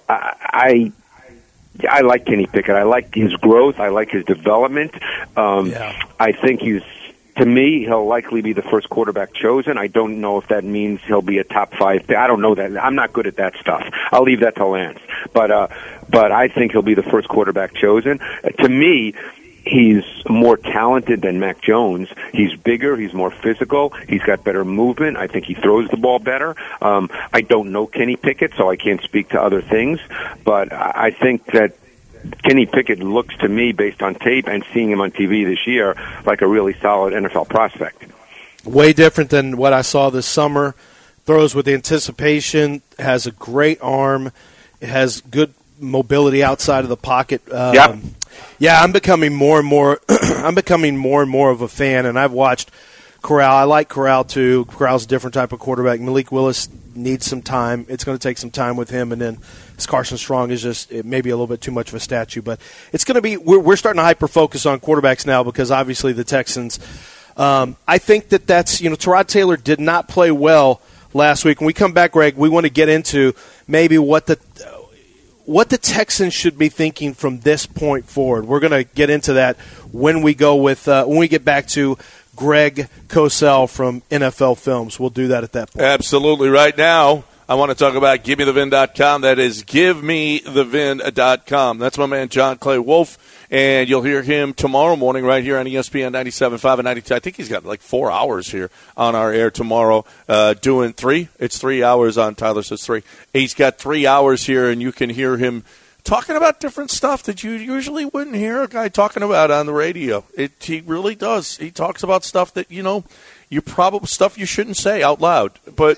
I, I, I like Kenny Pickett. I like his growth. I like his development. Um, yeah. I think he's. To me, he'll likely be the first quarterback chosen. I don't know if that means he'll be a top five. I don't know that. I'm not good at that stuff. I'll leave that to Lance. But uh, but I think he'll be the first quarterback chosen. Uh, to me, he's more talented than Mac Jones. He's bigger. He's more physical. He's got better movement. I think he throws the ball better. Um, I don't know Kenny Pickett, so I can't speak to other things. But I think that Kenny Pickett looks to me, based on tape and seeing him on T V this year, like a really solid N F L prospect. Way different than what I saw this summer. Throws with anticipation, has a great arm, has good mobility outside of the pocket. Um, yep. Yeah, I'm becoming more and more. I'm becoming more and more of a fan, and I've watched Corral. I like Corral too. Corral's a different type of quarterback. Malik Willis needs some time. It's going to take some time with him, and then Carson Strong is just it maybe a little bit too much of a statue. But it's going to be. We're, we're starting to hyper focus on quarterbacks now because obviously the Texans. Um, I think that that's you know Tyrod Taylor did not play well last week. When we come back, Greg, we want to get into maybe what the what the Texans should be thinking from this point forward. We're going to get into that when we go with uh, when we get back to Greg Cosell from N F L Films. We'll do that at that point. Absolutely. Right now, I want to talk about give me the vin dot com. That is give me the vin dot com. That's my man John Clay Wolf, and you'll hear him tomorrow morning right here on E S P N ninety-seven point five and ninety-two. I think he's got like four hours here on our air tomorrow uh, doing three. It's three hours on Tyler Says Three. He's got three hours here, and you can hear him talking about different stuff that you usually wouldn't hear a guy talking about on the radio. It he really does. He talks about stuff that, you know, you probably stuff you shouldn't say out loud. But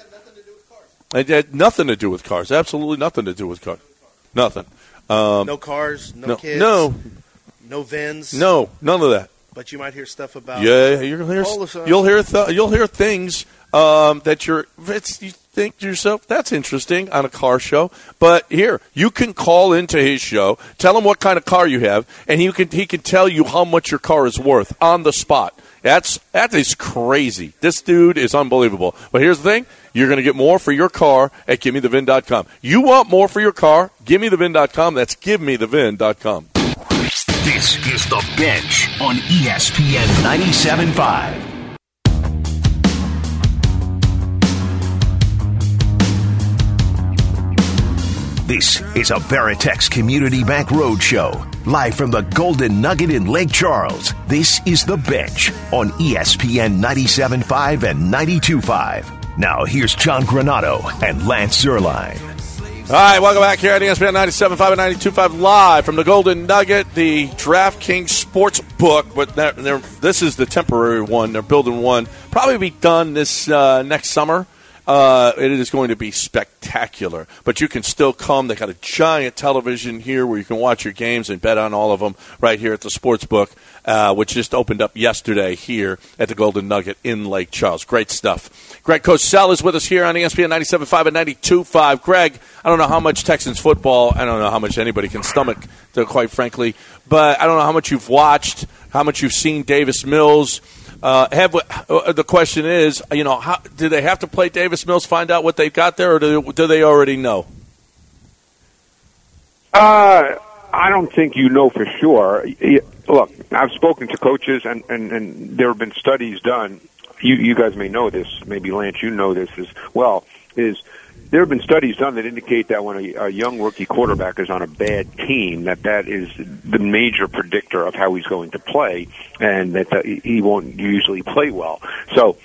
it had nothing to do with cars. Absolutely nothing to do with cars. Nothing. Um, no cars, no, no kids, no, no Vins. No, none of that. But you might hear stuff about yeah. You'll hear Pulisic. you'll hear th- you'll hear things um, that you're it's, you think to yourself, that's interesting on a car show. But here, you can call into his show, tell him what kind of car you have, and he can he can tell you how much your car is worth on the spot. That's that is crazy. This dude is unbelievable. But here's the thing. You're going to get more for your car at give me the vin dot com. You want more for your car? give me the vin dot com. That's give me the vin dot com. This is The Bench on E S P N ninety-seven point five. This is a Veritex Community Bank Roadshow, live from the Golden Nugget in Lake Charles. This is The Bench on E S P N ninety-seven point five and ninety-two point five. Now here's John Granado and Lance Zierlein. All right, welcome back here at E S P N ninety-seven point five and ninety-two point five, live from the Golden Nugget, the DraftKings Sports Book. But they're, they're, this is the temporary one. They're building one. Probably be done this uh, next summer. Uh, it is going to be spectacular. But you can still come. They got a giant television here where you can watch your games and bet on all of them right here at the Sportsbook, uh, which just opened up yesterday here at the Golden Nugget in Lake Charles. Great stuff. Greg Cosell is with us here on E S P N ninety-seven point five and ninety-two point five. Greg, I don't know how much Texans football, I don't know how much anybody can stomach, to, quite frankly, but I don't know how much you've watched, how much you've seen Davis Mills. Uh, have uh, the question is, you know, how, do they have to play Davis Mills, find out what they've got there, or do, do they already know? Uh, I don't think you know for sure. Look, I've spoken to coaches, and, and, and there have been studies done. You, you guys may know this. Maybe, Lance, you know this as well, is there have been studies done that indicate that when a, a young rookie quarterback is on a bad team, that that is the major predictor of how he's going to play, and that the, he won't usually play well. So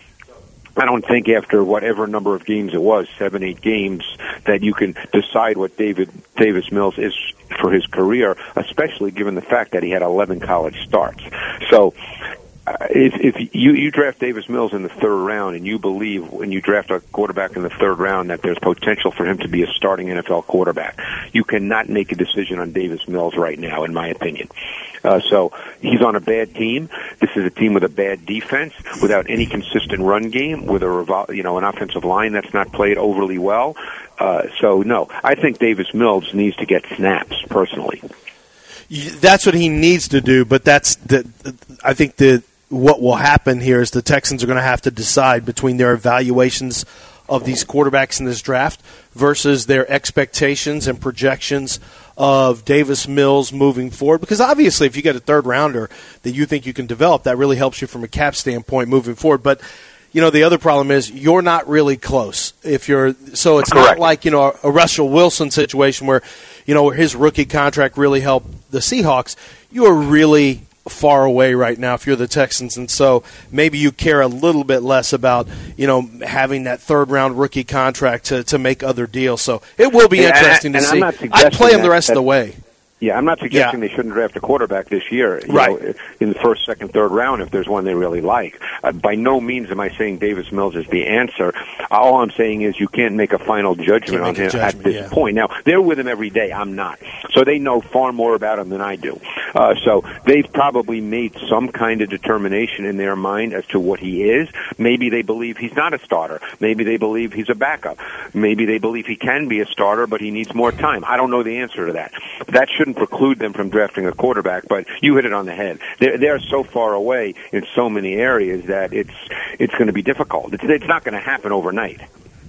I don't think after whatever number of games it was, seven, eight games, that you can decide what David Davis Mills is for his career, especially given the fact that he had eleven college starts. So Uh, if, if you, you draft Davis Mills in the third round, and you believe when you draft a quarterback in the third round that there's potential for him to be a starting N F L quarterback, you cannot make a decision on Davis Mills right now, in my opinion. Uh, so he's on a bad team. This is a team with a bad defense, without any consistent run game, with a revol- you know an offensive line that's not played overly well. Uh, so no, I think Davis Mills needs to get snaps personally. That's what he needs to do, but that's the. I think the. What will happen here is the Texans are going to have to decide between their evaluations of these quarterbacks in this draft versus their expectations and projections of Davis Mills moving forward. Because obviously if you get a third rounder that you think you can develop, that really helps you from a cap standpoint moving forward. But, you know, the other problem is you're not really close. If you're So it's Correct. not like, you know, a Russell Wilson situation where, you know, where his rookie contract really helped the Seahawks. You are really far away right now if you're the Texans, and so maybe you care a little bit less about, you know, having that third round rookie contract to, to make other deals. So it will be Yeah, interesting and, to and see. I'm not I'd play him that, the rest that, of the way. Yeah, I'm not suggesting Yeah. they shouldn't draft a quarterback this year, you Right. know, in the first, second, third round if there's one they really like. Uh, by no means am I saying Davis Mills is the answer. All I'm saying is you can't make a final judgment Can't on make a him judgment, at this yeah. point. Now, they're with him every day. I'm not. So they know far more about him than I do. Uh, so they've probably made some kind of determination in their mind as to what he is. Maybe they believe he's not a starter. Maybe they believe he's a backup. Maybe they believe he can be a starter, but he needs more time. I don't know the answer to that. That shouldn't preclude them from drafting a quarterback, but you hit it on the head. They're, they're so far away in so many areas that it's it's going to be difficult. It's, it's not going to happen overnight.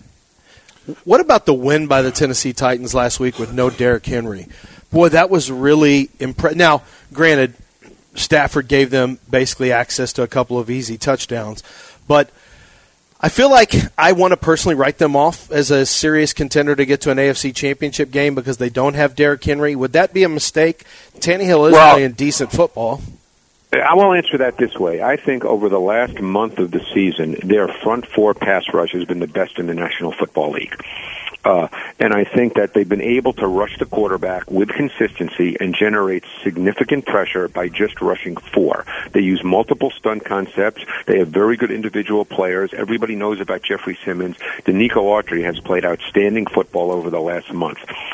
What about the win by the Tennessee Titans last week with no Derrick Henry? Boy, that was really impressive. Now, granted, Stafford gave them basically access to a couple of easy touchdowns, but I feel like I want to personally write them off as a serious contender to get to an A F C Championship game because they don't have Derrick Henry. Would that be a mistake? Tannehill is Well, playing decent football. I will answer that this way. I think over the last month of the season, their front four pass rush has been the best in the National Football League. Uh, and I think that they've been able to rush the quarterback with consistency and generate significant pressure by just rushing four. They use multiple stunt concepts. They have very good individual players. Everybody knows about Jeffrey Simmons. Denico Autry has played outstanding football over the last month.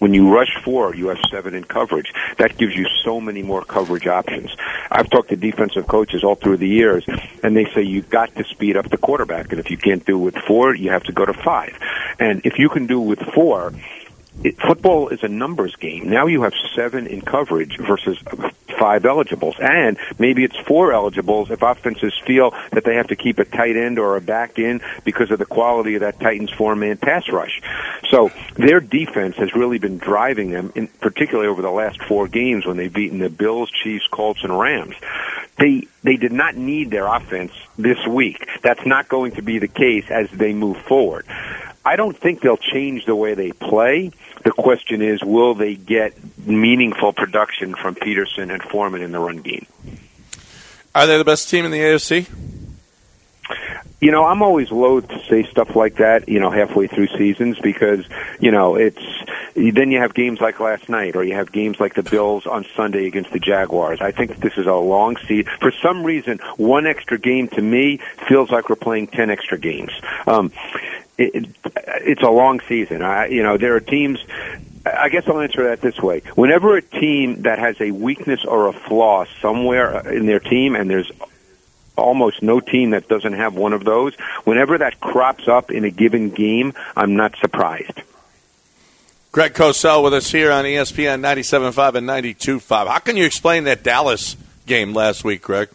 When you rush four, you have seven in coverage. That gives you so many more coverage options. I've talked to defensive coaches all through the years, and they say you've got to speed up the quarterback, and if you can't do it with four, you have to go to five. And if you can do it with four, It, football is a numbers game. Now you have seven in coverage versus five eligibles. And maybe it's four eligibles if offenses feel that they have to keep a tight end or a back in because of the quality of that Titans four-man pass rush. So their defense has really been driving them, in, particularly over the last four games when they've beaten the Bills, Chiefs, Colts, and Rams. They they did not need their offense this week. That's not going to be the case as they move forward. I don't think they'll change the way they play. The question is, will they get meaningful production from Peterson and Foreman in the run game? Are they the best team in the A F C? You know, I'm always loath to say stuff like that, you know, halfway through seasons because, you know, it's then you have games like last night or you have games like the Bills on Sunday against the Jaguars. I think this is a long season. For some reason, one extra game to me feels like we're playing ten extra games. Um, it, it, it's a long season. I, you know, there are teams. I guess I'll answer that this way. Whenever a team that has a weakness or a flaw somewhere in their team, and there's almost no team that doesn't have one of those, whenever that crops up in a given game, I'm not surprised. Greg Cosell with us here on E S P N ninety-seven point five and ninety-two point five. How can you explain that Dallas game last week, Greg?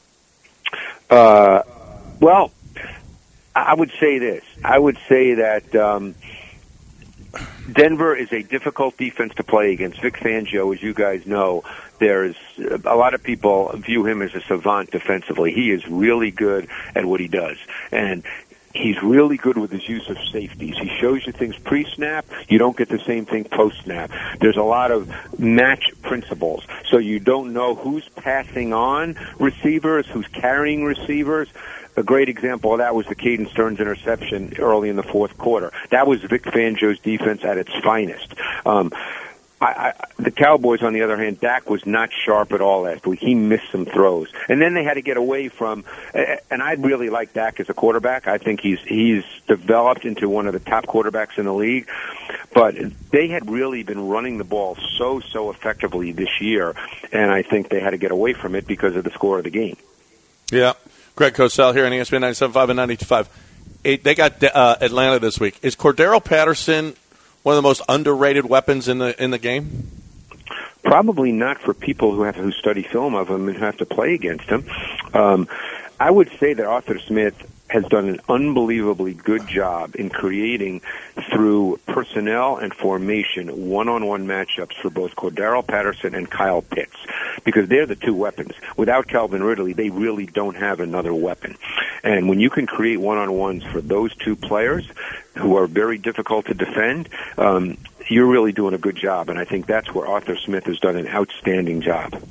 Uh, well, I would say this. I would say that um, Denver is a difficult defense to play against. Vic Fangio, as you guys know, there's a lot of people view him as a savant defensively. He is really good at what he does. And he's really good with his use of safeties. He shows you things pre-snap. You don't get the same thing post-snap. There's a lot of match principles. So you don't know who's passing on receivers, who's carrying receivers. A great example of that was the Caden Stearns interception early in the fourth quarter. That was Vic Fangio's defense at its finest. Um, I, I, the Cowboys, on the other hand, Dak was not sharp at all last week. He missed some throws. And then they had to get away from, and I really like Dak as a quarterback. I think he's he's developed into one of the top quarterbacks in the league. But they had really been running the ball so, so effectively this year, and I think they had to get away from it because of the score of the game. Yeah. Greg Cosell here on E S P N ninety-seven point five and ninety-two point five. They got uh, Atlanta this week. Is Cordero Patterson one of the most underrated weapons in the in the game? Probably not for people who have who study film of him and have to play against him. Um, I would say that Arthur Smith has done an unbelievably good job in creating, through personnel and formation, one-on-one matchups for both Cordero Patterson and Kyle Pitts, because they're the two weapons. Without Calvin Ridley, they really don't have another weapon. And when you can create one-on-ones for those two players, who are very difficult to defend, um, you're really doing a good job. And I think that's where Arthur Smith has done an outstanding job.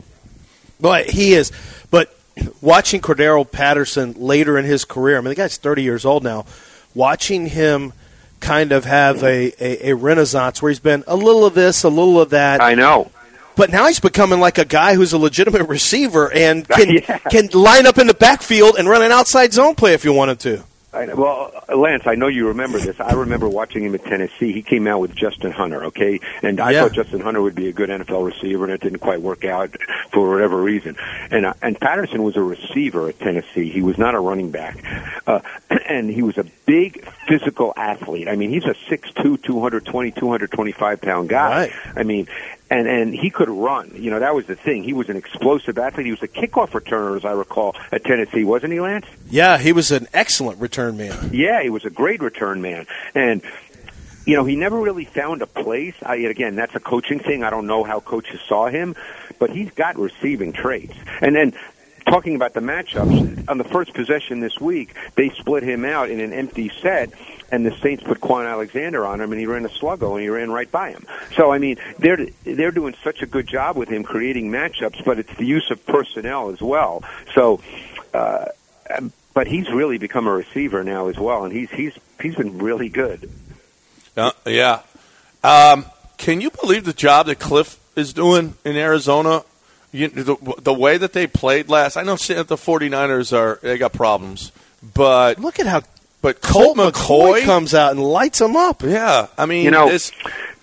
But he is. But watching Cordero Patterson later in his career, I mean, the guy's thirty years old now, watching him kind of have a, a, a renaissance where he's been a little of this, a little of that. I know. But now he's becoming like a guy who's a legitimate receiver and can, yeah. can line up in the backfield and run an outside zone play if you want him to. I, well, Lance, I know you remember this. I remember watching him at Tennessee. He came out with Justin Hunter, okay? And I yeah. thought Justin Hunter would be a good N F L receiver, and it didn't quite work out for whatever reason. And uh, and Patterson was a receiver at Tennessee. He was not a running back. Uh, and he was a big physical athlete. I mean, he's a six two, two twenty, two twenty-five pound guy. Right. I mean, and and he could run. You know, that was the thing. He was an explosive athlete. He was a kickoff returner, as I recall, at Tennessee, wasn't he, Lance? Yeah, he was an excellent return man. Yeah, he was a great return man. And, you know, he never really found a place. I, again, that's a coaching thing. I don't know how coaches saw him, but he's got receiving traits. And then talking about the matchups, on the first possession this week, they split him out in an empty set, and the Saints put Quan Alexander on him, and he ran a sluggo, and he ran right by him. So, I mean, they're they're doing such a good job with him creating matchups, but it's the use of personnel as well. So, uh, but he's really become a receiver now as well, and he's he's he's been really good. Uh, yeah. Um, can you believe the job that Cliff is doing in Arizona? You, the, the way that they played last, I know the 49ers are they got problems, but look at how but Colt McCoy, McCoy comes out and lights them up. Yeah, I mean, you know, this,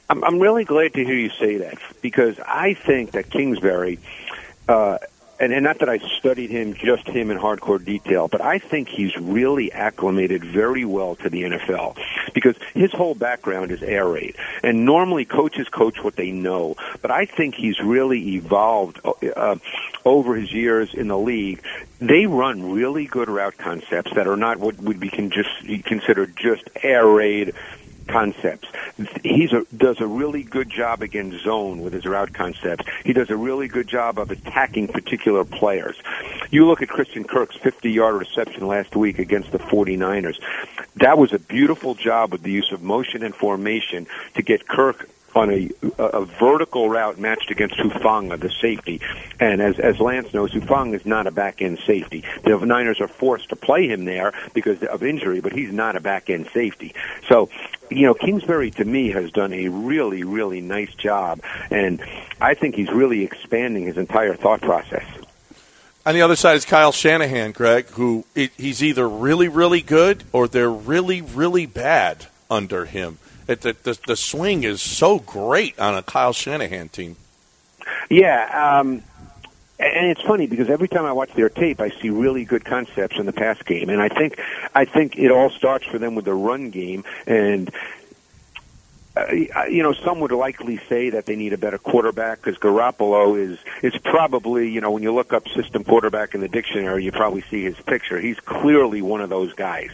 I'm, I'm really glad to hear you say that, because I think that Kingsbury, uh, and, and not that I studied him, just him in hardcore detail, but I think he's really acclimated very well to the N F L, because his whole background is air raid. And normally coaches coach what they know, but I think he's really evolved uh, over his years in the league. They run really good route concepts that are not what would be can just considered just air raid concepts. He does a really good job against zone with his route concepts. He does a really good job of attacking particular players. You look at Christian Kirk's fifty-yard reception last week against the forty-niners. That was a beautiful job with the use of motion and formation to get Kirk on a, a vertical route matched against Hufanga, the safety. And as, as Lance knows, Hufanga is not a back-end safety. The Niners are forced to play him there because of injury, but he's not a back-end safety. So, you know, Kingsbury, to me, has done a really, really nice job, and I think he's really expanding his entire thought process. On the other side is Kyle Shanahan, Greg, who it, he's either really, really good or they're really, really bad under him. It, the, the, the swing is so great on a Kyle Shanahan team. Yeah, um, and it's funny because every time I watch their tape, I see really good concepts in the pass game, and I think I think it all starts for them with the run game. And uh, you know, some would likely say that they need a better quarterback because Garoppolo is is probably, you know, when you look up system quarterback in the dictionary, you probably see his picture. He's clearly one of those guys,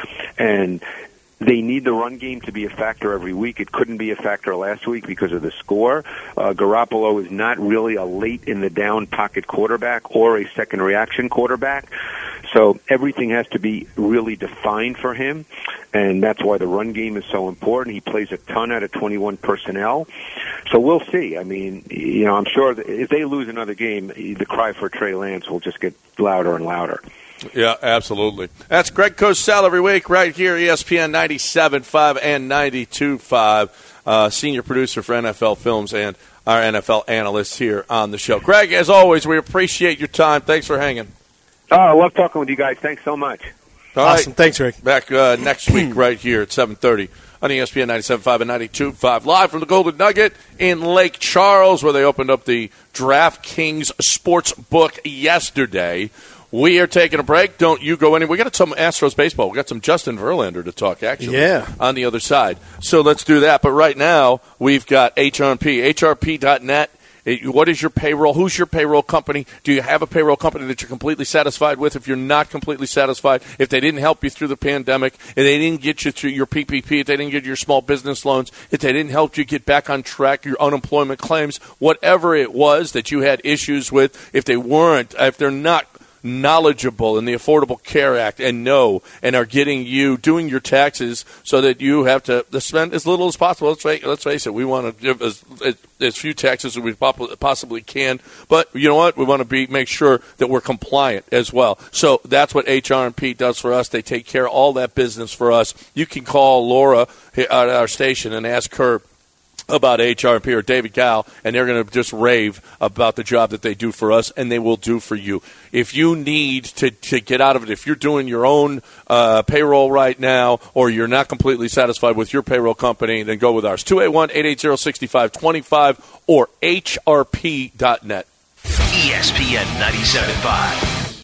and they need the run game to be a factor every week. It couldn't be a factor last week because of the score. Uh, Garoppolo is not really a late-in-the-down pocket quarterback or a second reaction quarterback. So everything has to be really defined for him, and that's why the run game is so important. He plays a ton out of twenty-one personnel. So we'll see. I mean, you know, I'm sure that if they lose another game, the cry for Trey Lance will just get louder and louder. Yeah, absolutely. That's Greg Cosell every week right here, E S P N ninety-seven point five and ninety-two point five, uh, senior producer for N F L Films and our N F L analyst here on the show. Greg, as always, we appreciate your time. Thanks for hanging. Oh, I love talking with you guys. Thanks so much. All awesome. Right. Thanks, Rick. Back uh, next week right here at seven thirty on E S P N ninety-seven point five and ninety-two point five, live from the Golden Nugget in Lake Charles, where they opened up the DraftKings Sports Book yesterday. We are taking a break. Don't you go anywhere. We got some Astros baseball. We got some Justin Verlander to talk, actually, yeah. on the other side. So let's do that. But right now, we've got H R P, H R P dot net. What is your payroll? Who's your payroll company? Do you have a payroll company that you're completely satisfied with? If you're not completely satisfied, if they didn't help you through the pandemic, if they didn't get you through your P P P, if they didn't get you your small business loans, if they didn't help you get back on track, your unemployment claims, whatever it was that you had issues with, if they weren't, if they're not knowledgeable in the Affordable Care Act and know and are getting you doing your taxes so that you have to spend as little as possible. Let's face, let's face it, we want to give as, as, as few taxes as we possibly can, but you know what? We want to be make sure that we're compliant as well. So that's what H R P does for us. They take care of all that business for us. You can call Laura at our station and ask her about H R P or David Gal, and they're going to just rave about the job that they do for us, and they will do for you. If you need to, to get out of it, if you're doing your own uh, payroll right now, or you're not completely satisfied with your payroll company, then go with ours. two eight one, eight eight zero, six five two five or H R P dot net. E S P N ninety-seven point five.